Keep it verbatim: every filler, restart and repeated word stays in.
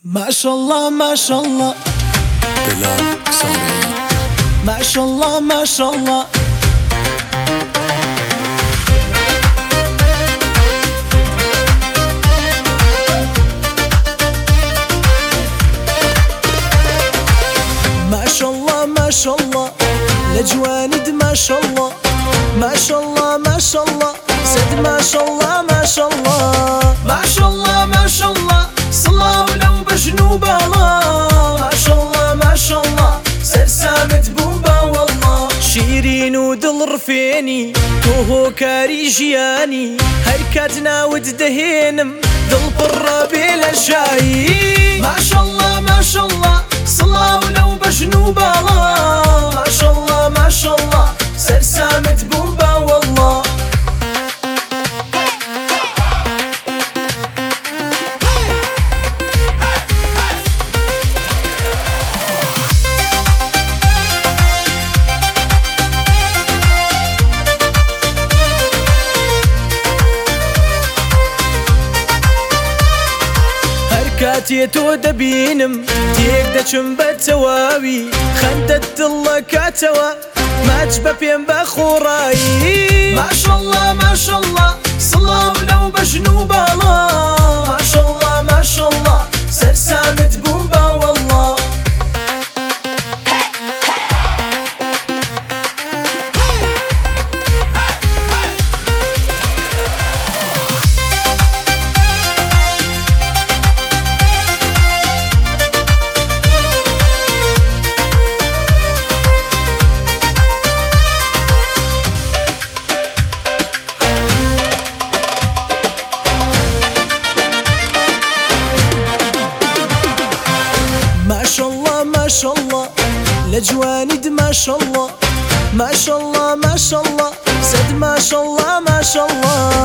ما شاء الله ما شاء الله بلال صاري. ما شاء الله ما شاء الله ما شاء الله ما شاء الله لجواند ما شاء الله ما شاء الله ما شاء الله سد ما شاء الله ما شاء الله ما شاء الله ما شاء الله صلاة ولو بجنوب الله ما شاء الله ما شاء الله سرسامة بوبا والله شيرين ودل رفيني كوهو كاري جياني هركاتنا وددهينم دل برا بلا شاي ما شاء الله ما شاء الله صلاة ولو بجنوب الله ما شاء الله ما شاء الله سرسامة بوبا والله كاتيتو دبينم تيك دچم بتواوي خندت الله كاتوا ما تجبا بين بخوراي ما شاء الله ما شاء الله صلاة ولو بجنوب الله ما شاء الله ما شاء الله سرسامة بوبا والله ما شاء الله ما شاء الله لجواند ما شاء الله ما شاء الله ما شاء الله سد ما شاء الله ما شاء الله